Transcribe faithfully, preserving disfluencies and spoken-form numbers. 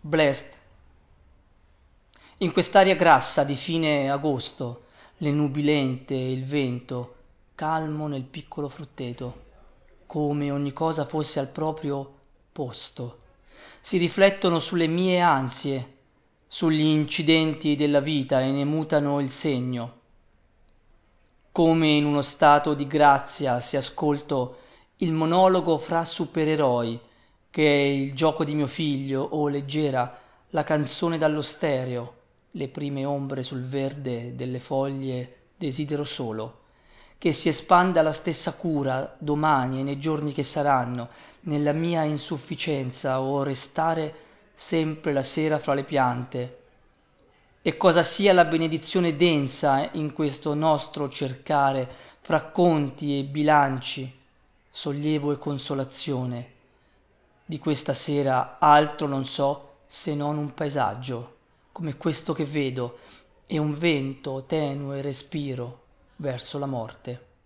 Blest. In quest'aria grassa di fine agosto, le nubi lente e il vento, calmo nel piccolo frutteto, come ogni cosa fosse al proprio posto, si riflettono sulle mie ansie, sugli incidenti della vita e ne mutano il segno. Come in uno stato di grazia se ascolto il monologo fra supereroi, che è il gioco di mio figlio, o leggera la canzone dallo stereo, le prime ombre sul verde delle foglie desidero solo che si espanda la stessa cura domani e nei giorni che saranno, nella mia insufficienza o restare sempre la sera fra le piante. E cosa sia la benedizione densa in questo nostro cercare fra conti e bilanci, sollievo e consolazione. Di questa sera altro non so se non un paesaggio, come questo che vedo, e un vento tenue respiro verso la morte.